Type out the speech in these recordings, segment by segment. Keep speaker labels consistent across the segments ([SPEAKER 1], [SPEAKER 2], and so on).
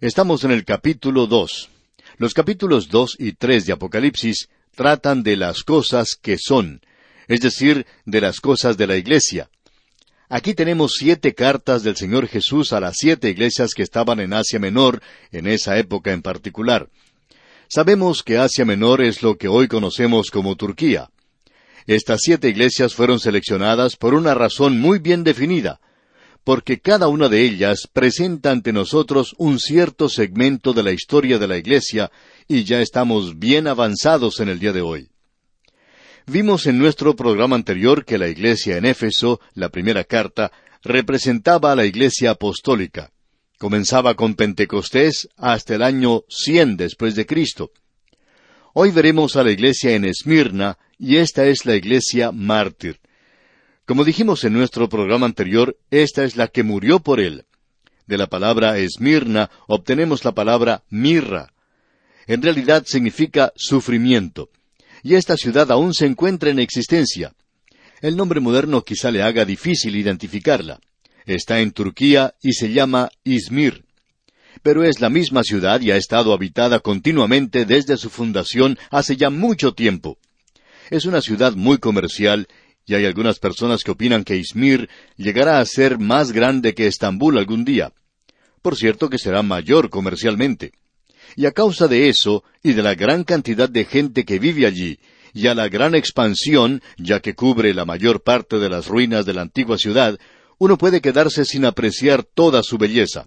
[SPEAKER 1] Estamos en el capítulo 2. Los capítulos 2 y 3 de Apocalipsis tratan de las cosas que son, es decir, de las cosas de la iglesia. Aquí tenemos 7 cartas del Señor Jesús a las 7 iglesias que estaban en Asia Menor, en esa época en particular. Sabemos que Asia Menor es lo que hoy conocemos como Turquía. Estas 7 iglesias fueron seleccionadas por una razón muy bien definida, porque cada una de ellas presenta ante nosotros un cierto segmento de la historia de la iglesia, y ya estamos bien avanzados en el día de hoy. Vimos en nuestro programa anterior que la iglesia en Éfeso, la primera carta, representaba a la iglesia apostólica. Comenzaba con Pentecostés hasta el año 100 después de Cristo. Hoy veremos a la iglesia en Esmirna, y esta es la iglesia mártir. Como dijimos en nuestro programa anterior, esta es la que murió por él. De la palabra Esmirna obtenemos la palabra mirra. En realidad significa sufrimiento. Y esta ciudad aún se encuentra en existencia. El nombre moderno quizá le haga difícil identificarla. Está en Turquía y se llama Izmir. Pero es la misma ciudad y ha estado habitada continuamente desde su fundación hace ya mucho tiempo. Es una ciudad muy comercial, y hay algunas personas que opinan que Izmir llegará a ser más grande que Estambul algún día. Por cierto que será mayor comercialmente. Y a causa de eso, y de la gran cantidad de gente que vive allí, y a la gran expansión, ya que cubre la mayor parte de las ruinas de la antigua ciudad, uno puede quedarse sin apreciar toda su belleza.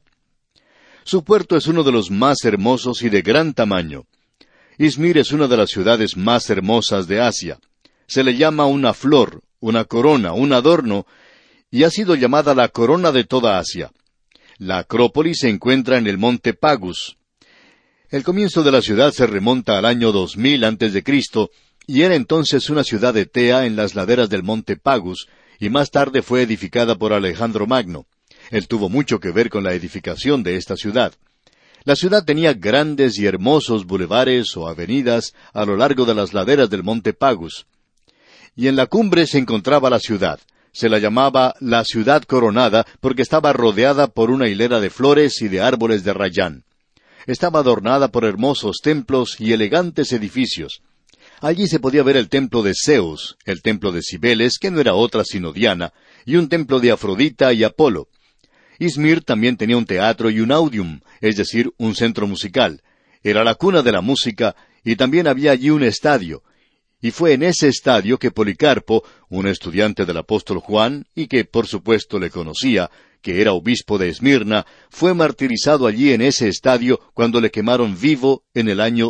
[SPEAKER 1] Su puerto es uno de los más hermosos y de gran tamaño. Izmir es una de las ciudades más hermosas de Asia. Se le llama una flor, una corona, un adorno, y ha sido llamada la corona de toda Asia. La Acrópolis se encuentra en el monte Pagus. El comienzo de la ciudad se remonta al año 2000 a.C., y era entonces una ciudad etea en las laderas del monte Pagus, y más tarde fue edificada por Alejandro Magno. Él tuvo mucho que ver con la edificación de esta ciudad. La ciudad tenía grandes y hermosos bulevares o avenidas a lo largo de las laderas del monte Pagus. Y en la cumbre se encontraba la ciudad. Se la llamaba la ciudad coronada porque estaba rodeada por una hilera de flores y de árboles de rayán. Estaba adornada por hermosos templos y elegantes edificios. Allí se podía ver el templo de Zeus, el templo de Cibeles, que no era otra sino Diana, y un templo de Afrodita y Apolo. Izmir también tenía un teatro y un audium, es decir, un centro musical. Era la cuna de la música, y también había allí un estadio. Y fue en ese estadio que Policarpo, un estudiante del apóstol Juan, y que por supuesto le conocía, que era obispo de Esmirna, fue martirizado allí en ese estadio cuando le quemaron vivo en el año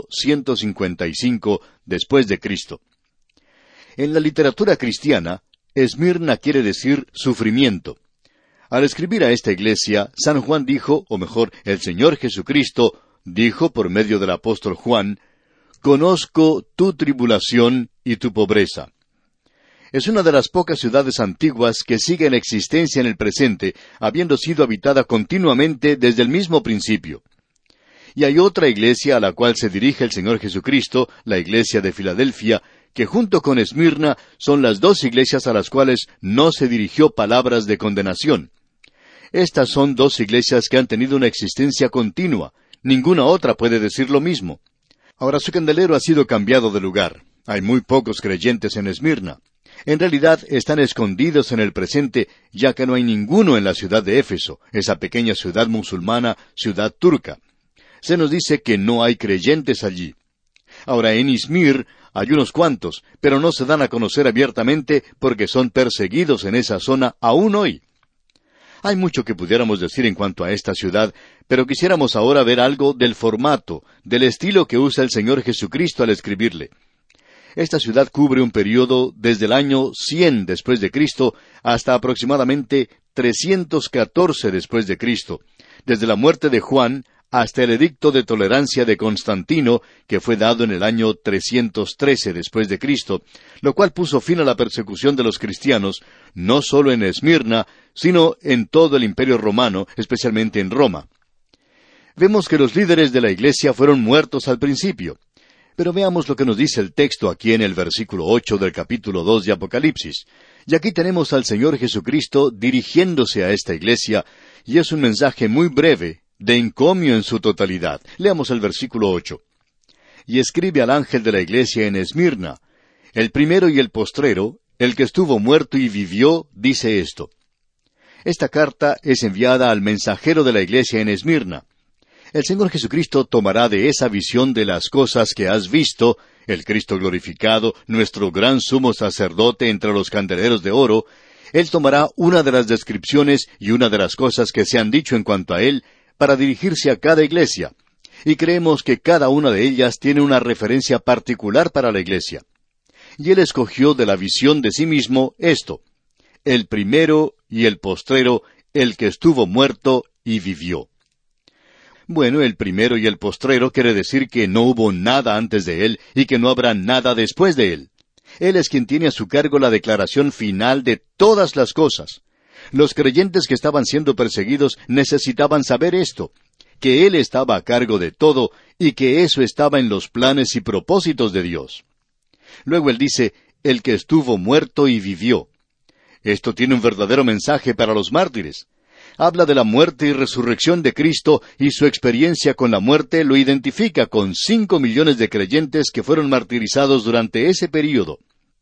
[SPEAKER 1] 155 después de Cristo. En la literatura cristiana, Esmirna quiere decir sufrimiento. Al escribir a esta iglesia, San Juan dijo, o mejor, el Señor Jesucristo dijo por medio del apóstol Juan, «Conozco tu tribulación y tu pobreza». Es una de las pocas ciudades antiguas que sigue en existencia en el presente, habiendo sido habitada continuamente desde el mismo principio. Y hay otra iglesia a la cual se dirige el Señor Jesucristo, la iglesia de Filadelfia, que junto con Esmirna son las 2 iglesias a las cuales no se dirigió palabras de condenación. Estas son 2 iglesias que han tenido una existencia continua. Ninguna otra puede decir lo mismo. Ahora su candelero ha sido cambiado de lugar. Hay muy pocos creyentes en Esmirna. En realidad están escondidos en el presente, ya que no hay ninguno en la ciudad de Éfeso, esa pequeña ciudad musulmana, ciudad turca. Se nos dice que no hay creyentes allí. Ahora en Izmir hay unos cuantos, pero no se dan a conocer abiertamente porque son perseguidos en esa zona aún hoy. Hay mucho que pudiéramos decir en cuanto a esta ciudad, pero quisiéramos ahora ver algo del formato, del estilo que usa el Señor Jesucristo al escribirle. Esta ciudad cubre un período desde el año 100 después de Cristo hasta aproximadamente 314 después de Cristo, desde la muerte de Juan hasta el edicto de tolerancia de Constantino, que fue dado en el año 313 después de Cristo, lo cual puso fin a la persecución de los cristianos, no solo en Esmirna, sino en todo el Imperio Romano, especialmente en Roma. Vemos que los líderes de la iglesia fueron muertos al principio. Pero veamos lo que nos dice el texto aquí en el versículo 8 del capítulo 2 de Apocalipsis. Y aquí tenemos al Señor Jesucristo dirigiéndose a esta iglesia, y es un mensaje muy breve, de encomio en su totalidad. Leamos el versículo 8. Y escribe al ángel de la iglesia en Esmirna: el primero y el postrero, el que estuvo muerto y vivió, dice esto. Esta carta es enviada al mensajero de la iglesia en Esmirna. El Señor Jesucristo tomará de esa visión de las cosas que has visto, el Cristo glorificado, nuestro gran sumo sacerdote entre los candeleros de oro. Él tomará una de las descripciones y una de las cosas que se han dicho en cuanto a Él, para dirigirse a cada iglesia. Y creemos que cada una de ellas tiene una referencia particular para la iglesia. Y Él escogió de la visión de sí mismo esto: el primero y el postrero, el que estuvo muerto y vivió. Bueno, el primero y el postrero quiere decir que no hubo nada antes de Él y que no habrá nada después de Él. Él es quien tiene a su cargo la declaración final de todas las cosas. Los creyentes que estaban siendo perseguidos necesitaban saber esto, que Él estaba a cargo de todo y que eso estaba en los planes y propósitos de Dios. Luego Él dice: el que estuvo muerto y vivió. Esto tiene un verdadero mensaje para los mártires. Habla de la muerte y resurrección de Cristo, y su experiencia con la muerte lo identifica con 5 millones de creyentes que fueron martirizados durante ese período.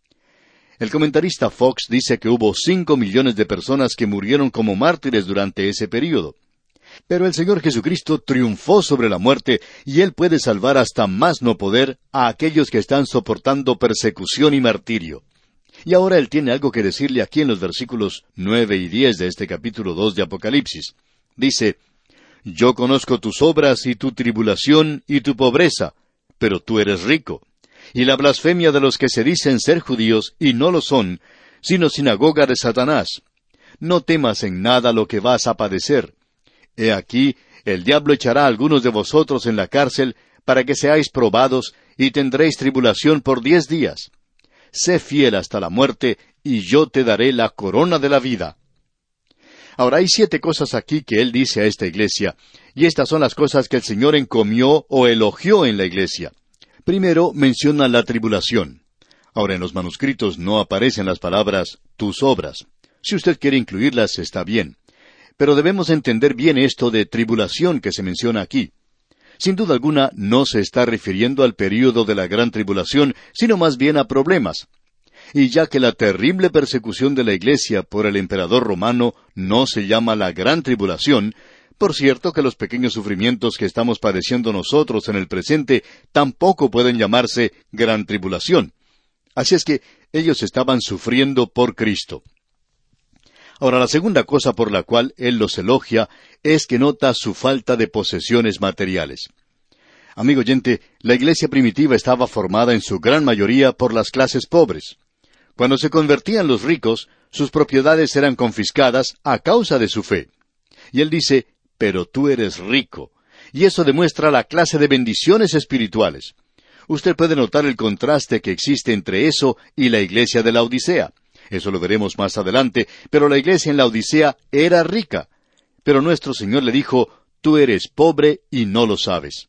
[SPEAKER 1] El comentarista Fox dice que hubo 5 millones de personas que murieron como mártires durante ese período. Pero el Señor Jesucristo triunfó sobre la muerte, y Él puede salvar hasta más no poder a aquellos que están soportando persecución y martirio. Y ahora Él tiene algo que decirle aquí en los versículos 9 y 10 de este capítulo 2 de Apocalipsis. Dice: yo conozco tus obras y tu tribulación y tu pobreza, pero tú eres rico, y la blasfemia de los que se dicen ser judíos y no lo son, sino sinagoga de Satanás. No temas en nada lo que vas a padecer. He aquí, el diablo echará a algunos de vosotros en la cárcel, para que seáis probados, y tendréis tribulación por 10 días. Sé fiel hasta la muerte, y yo te daré la corona de la vida. Ahora hay 7 cosas aquí que Él dice a esta iglesia, y estas son las cosas que el Señor encomió o elogió en la iglesia. Primero, menciona la tribulación. Ahora en los manuscritos no aparecen las palabras tus obras. Si usted quiere incluirlas, está bien. Pero debemos entender bien esto de tribulación que se menciona aquí. Sin duda alguna, no se está refiriendo al período de la gran tribulación, sino más bien a problemas. Y ya que la terrible persecución de la iglesia por el emperador romano no se llama la gran tribulación, por cierto que los pequeños sufrimientos que estamos padeciendo nosotros en el presente tampoco pueden llamarse gran tribulación. Así es que ellos estaban sufriendo por Cristo. Ahora, la segunda cosa por la cual Él los elogia es que nota su falta de posesiones materiales. Amigo oyente, la iglesia primitiva estaba formada en su gran mayoría por las clases pobres. Cuando se convertían los ricos, sus propiedades eran confiscadas a causa de su fe. Y Él dice: pero tú eres rico. Y eso demuestra la clase de bendiciones espirituales. Usted puede notar el contraste que existe entre eso y la iglesia de la Odisea. Eso lo veremos más adelante, pero la iglesia en la Odisea era rica. Pero nuestro Señor le dijo: tú eres pobre y no lo sabes.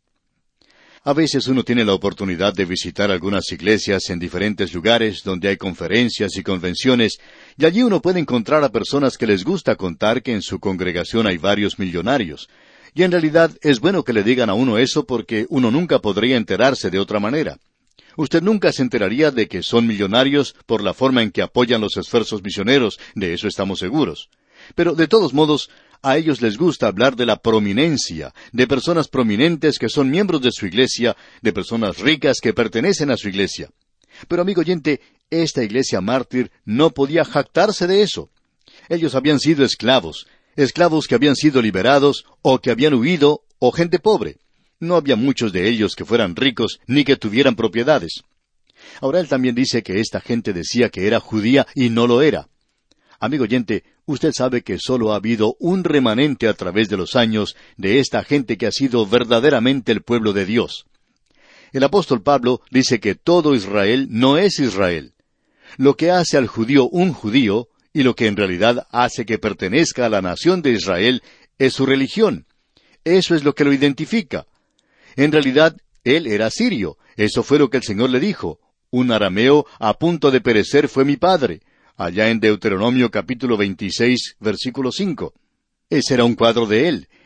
[SPEAKER 1] A veces uno tiene la oportunidad de visitar algunas iglesias en diferentes lugares donde hay conferencias y convenciones, y allí uno puede encontrar a personas que les gusta contar que en su congregación hay varios millonarios. Y en realidad es bueno que le digan a uno eso, porque uno nunca podría enterarse de otra manera. Usted nunca se enteraría de que son millonarios por la forma en que apoyan los esfuerzos misioneros, de eso estamos seguros. Pero de todos modos, a ellos les gusta hablar de la prominencia, de personas prominentes que son miembros de su iglesia, de personas ricas que pertenecen a su iglesia. Pero amigo oyente, esta iglesia mártir no podía jactarse de eso. Ellos habían sido esclavos que habían sido liberados o que habían huido, o gente pobre. No había muchos de ellos que fueran ricos ni que tuvieran propiedades. Ahora Él también dice que esta gente decía que era judía y no lo era. Amigo oyente, usted sabe que solo ha habido un remanente a través de los años de esta gente que ha sido verdaderamente el pueblo de Dios. El apóstol Pablo dice que todo Israel no es Israel. Lo que hace al judío un judío, y lo que en realidad hace que pertenezca a la nación de Israel, es su religión. Eso es lo que lo identifica. En realidad, él era sirio. Eso fue lo que el Señor le dijo: un arameo a punto de perecer fue mi padre, allá en Deuteronomio capítulo 26, versículo 5. Ese era un cuadro de él.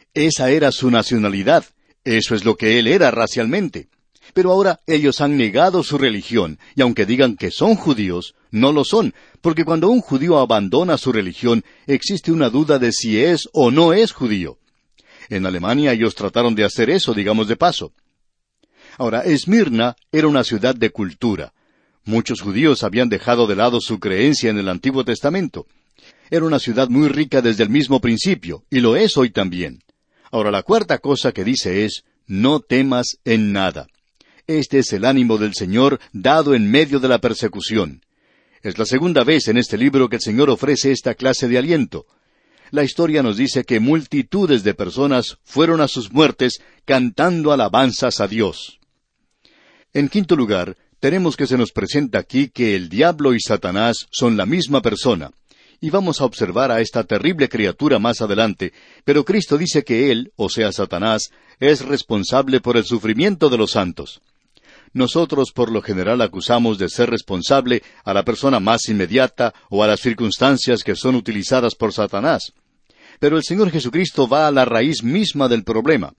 [SPEAKER 1] Esa era su nacionalidad. Eso es lo que él era racialmente. Pero ahora ellos han negado su religión, y aunque digan que son judíos, no lo son, porque cuando un judío abandona su religión, existe una duda de si es o no es judío. En Alemania ellos trataron de hacer eso, digamos de paso. Ahora, Esmirna era una ciudad de cultura. Muchos judíos habían dejado de lado su creencia en el Antiguo Testamento. Era una ciudad muy rica desde el mismo principio, y lo es hoy también. Ahora, la cuarta cosa que dice es, no temas en nada. Este es el ánimo del Señor dado en medio de la persecución. Es la segunda vez en este libro que el Señor ofrece esta clase de aliento. La historia nos dice que multitudes de personas fueron a sus muertes cantando alabanzas a Dios. En quinto lugar, tenemos que se nos presenta aquí que el diablo y Satanás son la misma persona. Y vamos a observar a esta terrible criatura más adelante, pero Cristo dice que él, o sea Satanás, es responsable por el sufrimiento de los santos. Nosotros por lo general acusamos de ser responsable a la persona más inmediata o a las circunstancias que son utilizadas por Satanás. Pero el Señor Jesucristo va a la raíz misma del problema.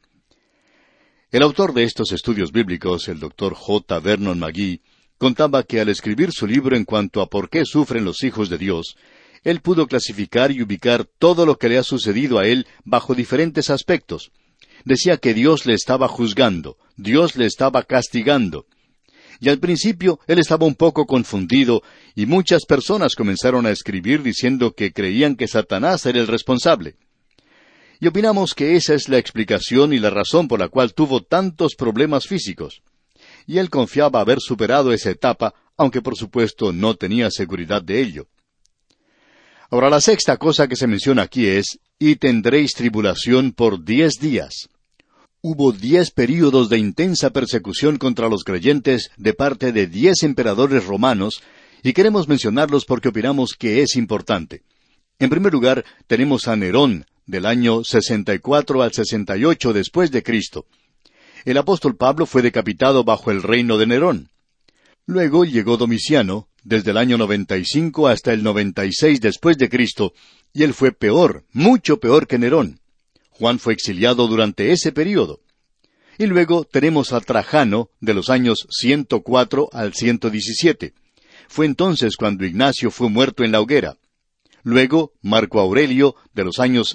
[SPEAKER 1] El autor de estos estudios bíblicos, el Dr. J. Vernon McGee, contaba que al escribir su libro en cuanto a por qué sufren los hijos de Dios, él pudo clasificar y ubicar todo lo que le ha sucedido a él bajo diferentes aspectos. Decía que Dios le estaba juzgando, Dios le estaba castigando. Y al principio él estaba un poco confundido, y muchas personas comenzaron a escribir diciendo que creían que Satanás era el responsable. Y opinamos que esa es la explicación y la razón por la cual tuvo tantos problemas físicos. Y él confiaba haber superado esa etapa, aunque por supuesto no tenía seguridad de ello. Ahora la sexta cosa que se menciona aquí es, y tendréis tribulación por 10 días. Hubo 10 períodos de intensa persecución contra los creyentes de parte de 10 emperadores romanos, y queremos mencionarlos porque opinamos que es importante. En primer lugar, tenemos a Nerón, del año 64 al 68 después de Cristo. El apóstol Pablo fue decapitado bajo el reino de Nerón. Luego llegó Domiciano, desde el año 95 hasta el 96 después de Cristo, y él fue peor, mucho peor que Nerón. Juan fue exiliado durante ese período. Y luego tenemos a Trajano, de los años 104 al 117. Fue entonces cuando Ignacio fue muerto en la hoguera. Luego, Marco Aurelio, de los años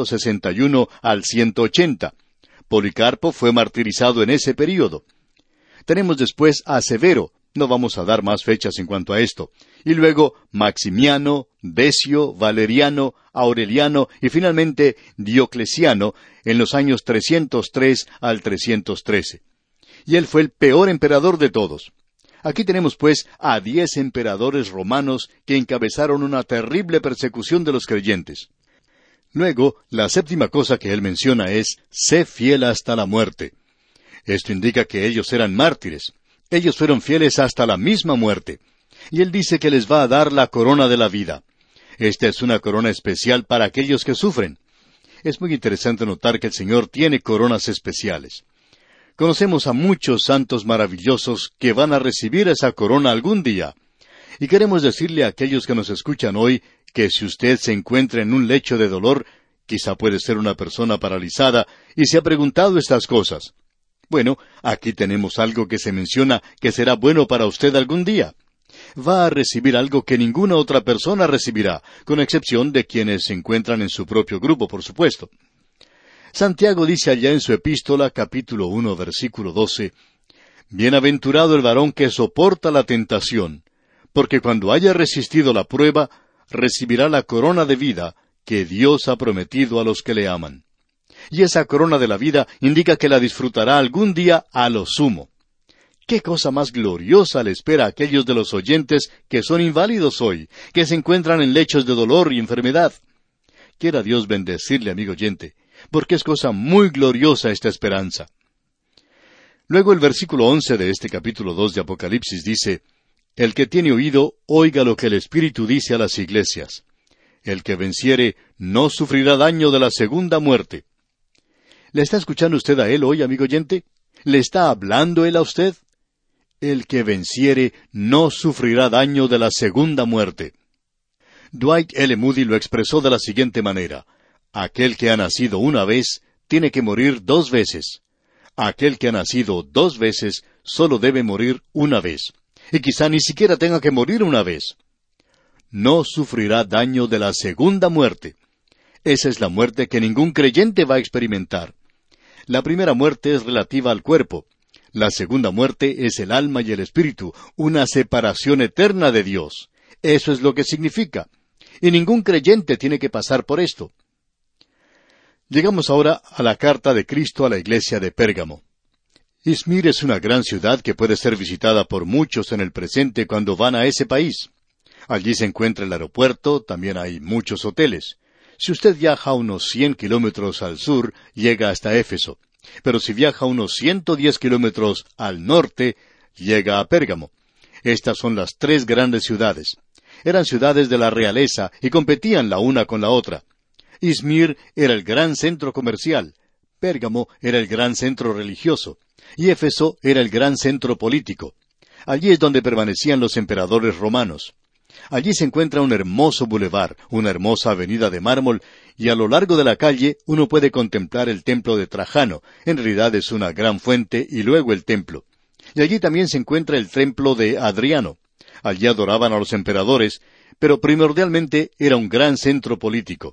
[SPEAKER 1] 161 al 180. Policarpo fue martirizado en ese período. Tenemos después a Severo, no vamos a dar más fechas en cuanto a esto. Y luego Maximiano, Decio, Valeriano, Aureliano y finalmente Diocleciano en los años 303 al 313. Y él fue el peor emperador de todos. Aquí tenemos pues a 10 emperadores romanos que encabezaron una terrible persecución de los creyentes. Luego, la séptima cosa que él menciona es, sé fiel hasta la muerte. Esto indica que ellos eran mártires. Ellos fueron fieles hasta la misma muerte. Y él dice que les va a dar la corona de la vida. Esta es una corona especial para aquellos que sufren. Es muy interesante notar que el Señor tiene coronas especiales. Conocemos a muchos santos maravillosos que van a recibir esa corona algún día. Y queremos decirle a aquellos que nos escuchan hoy que si usted se encuentra en un lecho de dolor, quizá puede ser una persona paralizada, y se ha preguntado estas cosas. Bueno, aquí tenemos algo que se menciona que será bueno para usted algún día. Va a recibir algo que ninguna otra persona recibirá, con excepción de quienes se encuentran en su propio grupo, por supuesto. Santiago dice allá en su epístola, capítulo 1, versículo 12, Bienaventurado el varón que soporta la tentación, porque cuando haya resistido la prueba, recibirá la corona de vida que Dios ha prometido a los que le aman. Y esa corona de la vida indica que la disfrutará algún día a lo sumo. ¿Qué cosa más gloriosa le espera a aquellos de los oyentes que son inválidos hoy, que se encuentran en lechos de dolor y enfermedad? Quiera Dios bendecirle, amigo oyente, porque es cosa muy gloriosa esta esperanza. Luego el versículo 11 de este capítulo 2 de Apocalipsis dice, El que tiene oído, oiga lo que el Espíritu dice a las iglesias. El que venciere, no sufrirá daño de la segunda muerte. ¿Le está escuchando usted a él hoy, amigo oyente? ¿Le está hablando él a usted? El que venciere no sufrirá daño de la segunda muerte. Dwight L. Moody lo expresó de la siguiente manera: aquel que ha nacido una vez tiene que morir 2 veces. Aquel que ha nacido 2 veces solo debe morir una vez. Y quizá ni siquiera tenga que morir una vez. No sufrirá daño de la segunda muerte. Esa es la muerte que ningún creyente va a experimentar. La primera muerte es relativa al cuerpo. La segunda muerte es el alma y el espíritu, una separación eterna de Dios. Eso es lo que significa. Y ningún creyente tiene que pasar por esto. Llegamos ahora a la carta de Cristo a la iglesia de Pérgamo. Izmir es una gran ciudad que puede ser visitada por muchos en el presente cuando van a ese país. Allí se encuentra el aeropuerto, también hay muchos hoteles. Si usted viaja unos 100 kilómetros al sur, llega hasta Éfeso. Pero si viaja unos 110 kilómetros al norte, llega a Pérgamo. Estas son las 3 grandes ciudades. Eran ciudades de la realeza y competían la una con la otra. Izmir era el gran centro comercial, Pérgamo era el gran centro religioso, y Éfeso era el gran centro político. Allí es donde permanecían los emperadores romanos. Allí se encuentra un hermoso bulevar, una hermosa avenida de mármol, y a lo largo de la calle uno puede contemplar el templo de Trajano. En realidad es una gran fuente y luego el templo. Y allí también se encuentra el templo de Adriano. Allí adoraban a los emperadores, pero primordialmente era un gran centro político.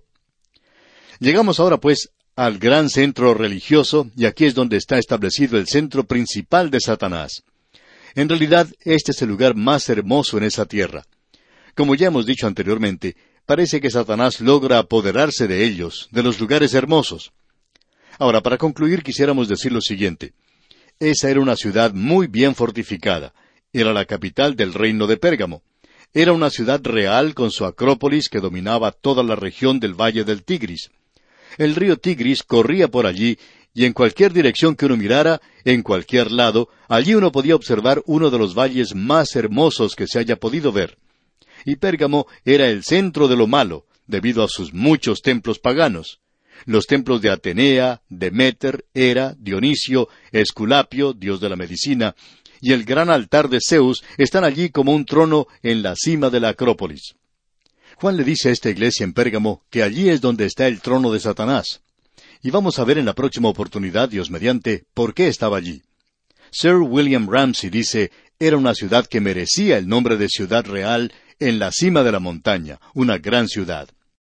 [SPEAKER 1] Llegamos ahora, pues, al gran centro religioso, y aquí es donde está establecido el centro principal de Satanás. En realidad, este es el lugar más hermoso en esa tierra. Como ya hemos dicho anteriormente, parece que Satanás logra apoderarse de ellos, de los lugares hermosos. Ahora, para concluir, quisiéramos decir lo siguiente. Esa era una ciudad muy bien fortificada. Era la capital del reino de Pérgamo. Era una ciudad real con su acrópolis que dominaba toda la región del valle del Tigris. El río Tigris corría por allí, y en cualquier dirección que uno mirara, en cualquier lado, allí uno podía observar uno de los valles más hermosos que se haya podido ver. Y Pérgamo era el centro de lo malo, debido a sus muchos templos paganos. Los templos de Atenea, Deméter, Hera, Dionisio, Esculapio, dios de la medicina, y el gran altar de Zeus están allí como un trono en la cima de la Acrópolis. Juan le dice a esta iglesia en Pérgamo que allí es donde está el trono de Satanás. Y vamos a ver en la próxima oportunidad, Dios mediante, por qué estaba allí. Sir William Ramsay dice, era una ciudad que merecía el nombre de ciudad real en la cima de la montaña, una gran ciudad.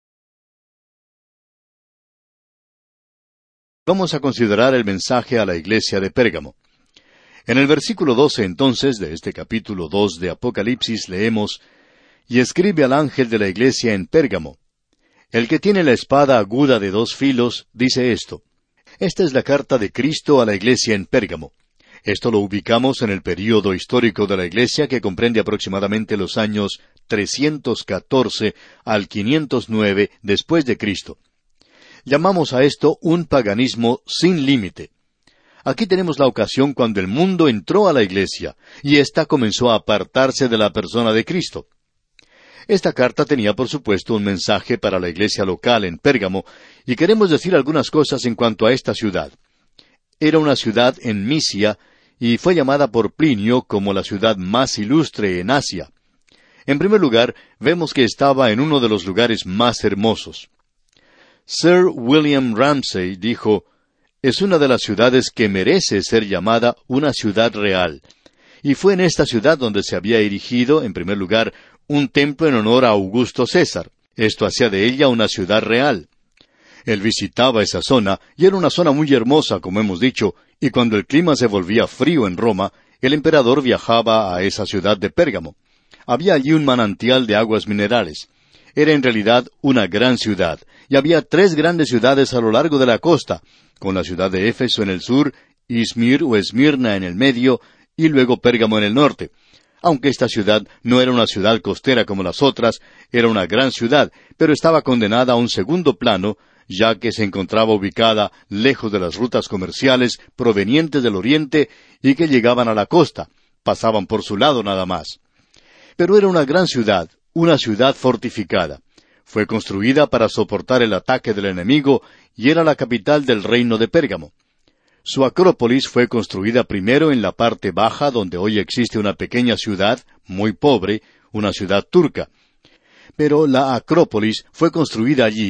[SPEAKER 1] Vamos a considerar el mensaje a la iglesia de Pérgamo. En el versículo 12 entonces de este capítulo 2 de Apocalipsis leemos, «Y escribe al ángel de la iglesia en Pérgamo. El que tiene la espada aguda de 2 filos dice esto». Esta es la carta de Cristo a la iglesia en Pérgamo. Esto lo ubicamos en el período histórico de la iglesia que comprende aproximadamente los años 314 al 509 después de Cristo. Llamamos a esto un paganismo sin límite. Aquí tenemos la ocasión cuando el mundo entró a la iglesia, y ésta comenzó a apartarse de la persona de Cristo. Esta carta tenía, por supuesto, un mensaje para la iglesia local en Pérgamo, y queremos decir algunas cosas en cuanto a esta ciudad. Era una ciudad en Misia, y fue llamada por Plinio como la ciudad más ilustre en Asia. En primer lugar, vemos que estaba en uno de los lugares más hermosos. Sir William Ramsay dijo, «Es una de las ciudades que merece ser llamada una ciudad real». Y fue en esta ciudad donde se había erigido, en primer lugar, un templo en honor a Augusto César. Esto hacía de ella una ciudad real. Él visitaba esa zona, y era una zona muy hermosa, como hemos dicho, y cuando el clima se volvía frío en Roma, el emperador viajaba a esa ciudad de Pérgamo. Había allí un manantial de aguas minerales. Era en realidad una gran ciudad, y había 3 grandes ciudades a lo largo de la costa, con la ciudad de Éfeso en el sur, Izmir o Esmirna en el medio, y luego Pérgamo en el norte. Aunque esta ciudad no era una ciudad costera como las otras, era una gran ciudad, pero estaba condenada a un segundo plano, ya que se encontraba ubicada lejos de las rutas comerciales provenientes del oriente y que llegaban a la costa, pasaban por su lado nada más. Pero era una gran ciudad, una ciudad fortificada. Fue construida para soportar el ataque del enemigo y era la capital del reino de Pérgamo. Su acrópolis fue construida primero en la parte baja donde hoy existe una pequeña ciudad, muy pobre, una ciudad turca. Pero la acrópolis fue construida allí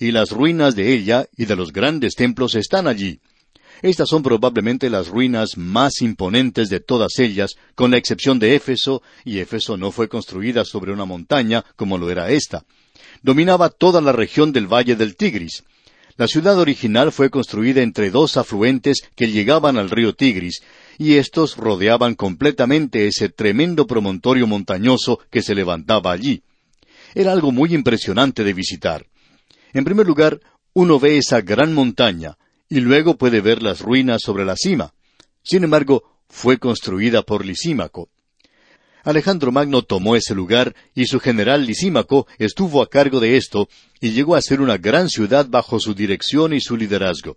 [SPEAKER 1] y las ruinas de ella y de los grandes templos están allí. Estas son probablemente las ruinas más imponentes de todas ellas, con la excepción de Éfeso, y Éfeso no fue construida sobre una montaña como lo era esta. Dominaba toda la región del valle del Tigris. La ciudad original fue construida entre dos afluentes que llegaban al río Tigris, y estos rodeaban completamente ese tremendo promontorio montañoso que se levantaba allí. Era algo muy impresionante de visitar. En primer lugar, uno ve esa gran montaña, y luego puede ver las ruinas sobre la cima. Sin embargo, fue construida por Lisímaco. Alejandro Magno tomó ese lugar, y su general Lisímaco estuvo a cargo de esto, y llegó a ser una gran ciudad bajo su dirección y su liderazgo.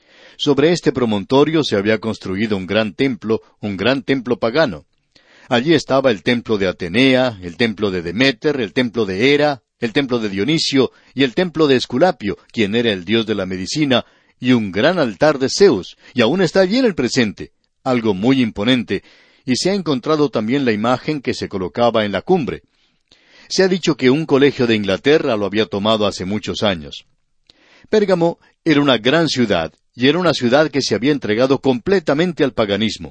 [SPEAKER 1] Sobre este promontorio se había construido un gran templo pagano. Allí estaba el templo de Atenea, el templo de Deméter, el templo de Hera, el templo de Dionisio y el templo de Esculapio, quien era el dios de la medicina, y un gran altar de Zeus, y aún está allí en el presente, algo muy imponente, y se ha encontrado también la imagen que se colocaba en la cumbre. Se ha dicho que un colegio de Inglaterra lo había tomado hace muchos años. Pérgamo era una gran ciudad, y era una ciudad que se había entregado completamente al paganismo.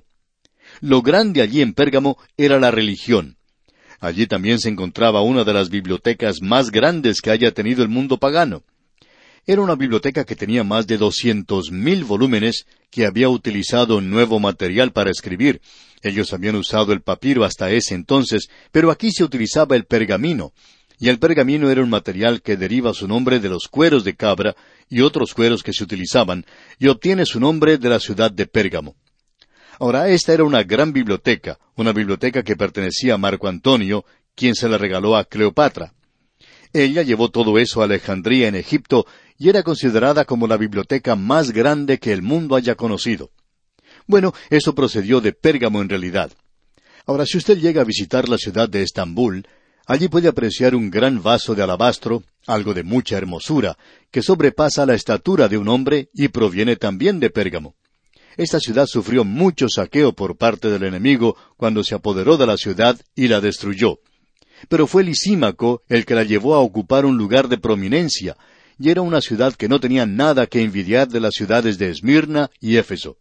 [SPEAKER 1] Lo grande allí en Pérgamo era la religión. Allí también se encontraba una de las bibliotecas más grandes que haya tenido el mundo pagano. Era una biblioteca que tenía más de 200,000 volúmenes, que había utilizado un nuevo material para escribir. Ellos habían usado el papiro hasta ese entonces, pero aquí se utilizaba el pergamino. Y el pergamino era un material que deriva su nombre de los cueros de cabra y otros cueros que se utilizaban, y obtiene su nombre de la ciudad de Pérgamo. Ahora, esta era una gran biblioteca, una biblioteca que pertenecía a Marco Antonio, quien se la regaló a Cleopatra. Ella llevó todo eso a Alejandría en Egipto, y era considerada como la biblioteca más grande que el mundo haya conocido. Bueno, eso procedió de Pérgamo en realidad. Ahora, si usted llega a visitar la ciudad de Estambul, allí puede apreciar un gran vaso de alabastro, algo de mucha hermosura, que sobrepasa la estatura de un hombre y proviene también de Pérgamo. Esta ciudad sufrió mucho saqueo por parte del enemigo cuando se apoderó de la ciudad y la destruyó. Pero fue Lisímaco el que la llevó a ocupar un lugar de prominencia, y era una ciudad que no tenía nada que envidiar de las ciudades de Esmirna y Éfeso.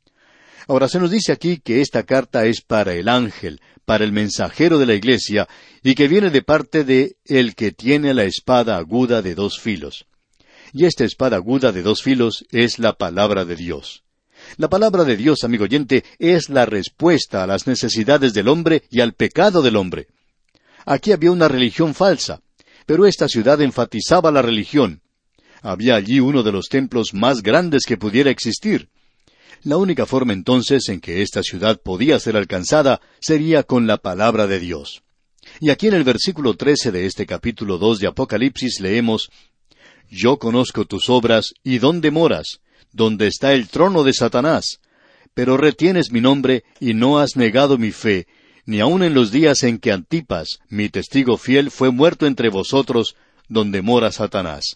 [SPEAKER 1] Ahora se nos dice aquí que esta carta es para el ángel, para el mensajero de la iglesia, y que viene de parte de el que tiene la espada aguda de 2 filos. Y esta espada aguda de 2 filos es la palabra de Dios. La palabra de Dios, amigo oyente, es la respuesta a las necesidades del hombre y al pecado del hombre. Aquí había una religión falsa, pero esta ciudad enfatizaba la religión. Había allí uno de los templos más grandes que pudiera existir. La única forma entonces en que esta ciudad podía ser alcanzada sería con la palabra de Dios. Y aquí en el versículo 13 de este capítulo 2 de Apocalipsis leemos: Yo conozco tus obras y dónde moras, donde está el trono de Satanás. Pero retienes mi nombre y no has negado mi fe, ni aun en los días en que Antipas, mi testigo fiel, fue muerto entre vosotros, donde mora Satanás.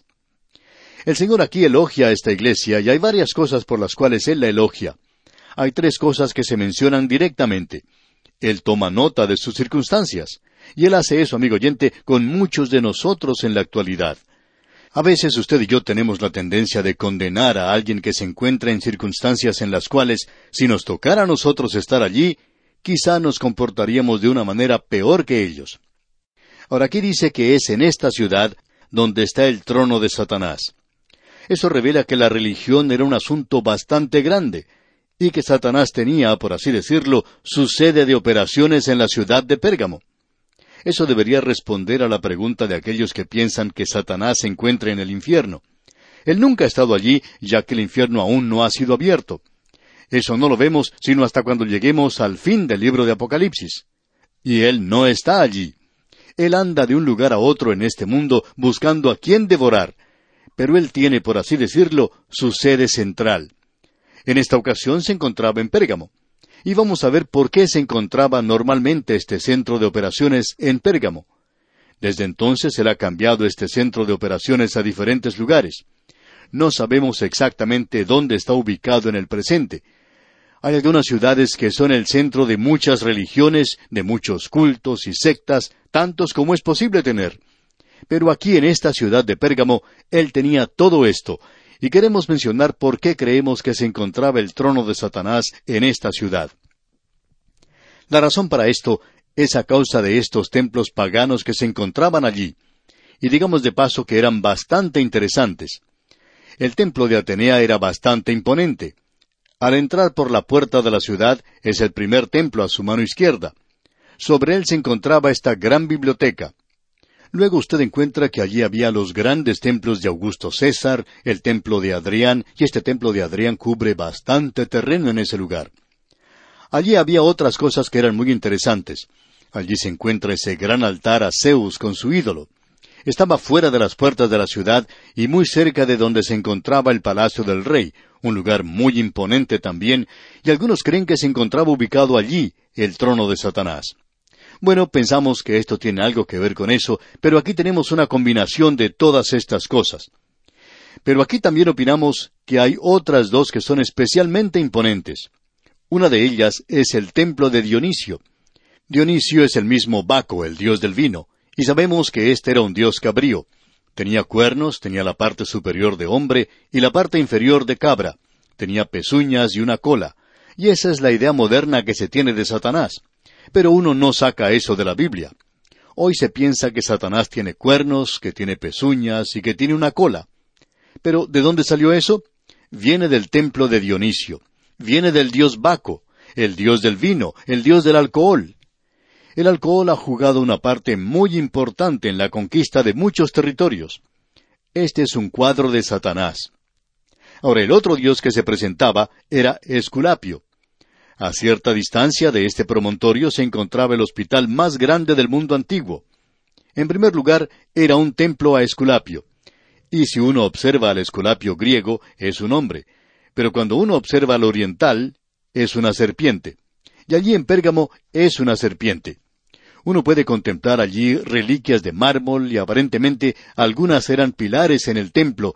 [SPEAKER 1] El Señor aquí elogia a esta iglesia, y hay varias cosas por las cuales Él la elogia. Hay 3 cosas que se mencionan directamente. Él toma nota de sus circunstancias, y Él hace eso, amigo oyente, con muchos de nosotros en la actualidad. A veces usted y yo tenemos la tendencia de condenar a alguien que se encuentra en circunstancias en las cuales, si nos tocara a nosotros estar allí, quizá nos comportaríamos de una manera peor que ellos. Ahora aquí dice que es en esta ciudad donde está el trono de Satanás. Eso revela que la religión era un asunto bastante grande, y que Satanás tenía, por así decirlo, su sede de operaciones en la ciudad de Pérgamo. Eso debería responder a la pregunta de aquellos que piensan que Satanás se encuentra en el infierno. Él nunca ha estado allí, ya que el infierno aún no ha sido abierto. Eso no lo vemos sino hasta cuando lleguemos al fin del libro de Apocalipsis. Y Él no está allí. Él anda de un lugar a otro en este mundo buscando a quién devorar, pero Él tiene, por así decirlo, su sede central. En esta ocasión se encontraba en Pérgamo. Y vamos a ver por qué se encontraba normalmente este centro de operaciones en Pérgamo. Desde entonces Él ha cambiado este centro de operaciones a diferentes lugares. No sabemos exactamente dónde está ubicado en el presente. Hay algunas ciudades que son el centro de muchas religiones, de muchos cultos y sectas, tantos como es posible tener. Pero aquí en esta ciudad de Pérgamo, él tenía todo esto, y queremos mencionar por qué creemos que se encontraba el trono de Satanás en esta ciudad. La razón para esto es a causa de estos templos paganos que se encontraban allí, y digamos de paso que eran bastante interesantes. El templo de Atenea era bastante imponente. Al entrar por la puerta de la ciudad es el primer templo a su mano izquierda. Sobre él se encontraba esta gran biblioteca. Luego usted encuentra que allí había los grandes templos de Augusto César, el templo de Adrián, y este templo de Adrián cubre bastante terreno en ese lugar. Allí había otras cosas que eran muy interesantes. Allí se encuentra ese gran altar a Zeus con su ídolo. Estaba fuera de las puertas de la ciudad y muy cerca de donde se encontraba el palacio del rey, un lugar muy imponente también, y algunos creen que se encontraba ubicado allí el trono de Satanás. Bueno, pensamos que esto tiene algo que ver con eso, pero aquí tenemos una combinación de todas estas cosas. Pero aquí también opinamos que hay otras dos que son especialmente imponentes. Una de ellas es el templo de Dionisio. Dionisio es el mismo Baco, el dios del vino, y sabemos que este era un dios cabrío. Tenía cuernos, tenía la parte superior de hombre y la parte inferior de cabra. Tenía pezuñas y una cola. Y esa es la idea moderna que se tiene de Satanás. Pero uno no saca eso de la Biblia. Hoy se piensa que Satanás tiene cuernos, que tiene pezuñas y que tiene una cola. Pero ¿de dónde salió eso? Viene del templo de Dionisio. Viene del dios Baco, el dios del vino, el dios del alcohol. El alcohol ha jugado una parte muy importante en la conquista de muchos territorios. Este es un cuadro de Satanás. Ahora, el otro dios que se presentaba era Esculapio. A cierta distancia de este promontorio se encontraba el hospital más grande del mundo antiguo. En primer lugar, era un templo a Esculapio. Y si uno observa al Esculapio griego, es un hombre. Pero cuando uno observa al oriental, es una serpiente. Y allí en Pérgamo es una serpiente. Uno puede contemplar allí reliquias de mármol y aparentemente algunas eran pilares en el templo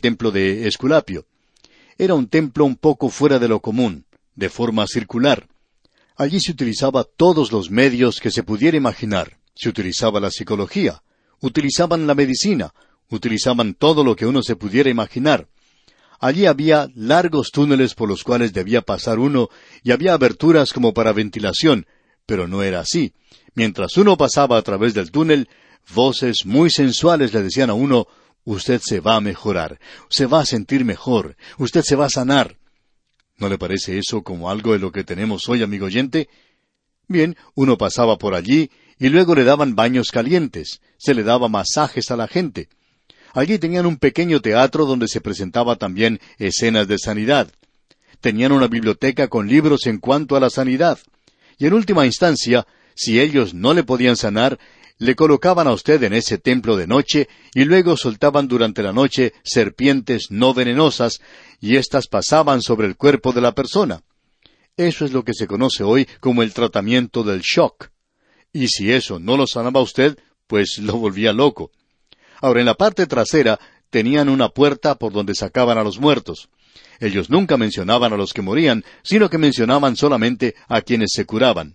[SPEAKER 1] de Esculapio. Era un templo un poco fuera de lo común, de forma circular. Allí se utilizaba todos los medios que se pudiera imaginar. Se utilizaba la psicología, utilizaban la medicina, utilizaban todo lo que uno se pudiera imaginar. Allí había largos túneles por los cuales debía pasar uno y había aberturas como para ventilación, pero no era así. Mientras uno pasaba a través del túnel, voces muy sensuales le decían a uno, usted se va a mejorar, se va a sentir mejor, usted se va a sanar. ¿No le parece eso como algo de lo que tenemos hoy, amigo oyente? Bien, uno pasaba por allí y luego le daban baños calientes, se le daba masajes a la gente. Allí tenían un pequeño teatro donde se presentaba también escenas de sanidad. Tenían una biblioteca con libros en cuanto a la sanidad. Y en última instancia, si ellos no le podían sanar, le colocaban a usted en ese templo de noche y luego soltaban durante la noche serpientes no venenosas y éstas pasaban sobre el cuerpo de la persona. Eso es lo que se conoce hoy como el tratamiento del shock. Y si eso no lo sanaba a usted, pues lo volvía loco. Ahora, en la parte trasera tenían una puerta por donde sacaban a los muertos. Ellos nunca mencionaban a los que morían, sino que mencionaban solamente a quienes se curaban.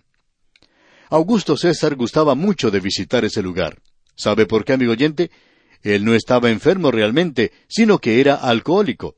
[SPEAKER 1] Augusto César gustaba mucho de visitar ese lugar. ¿Sabe por qué, amigo oyente? Él no estaba enfermo realmente, sino que era alcohólico.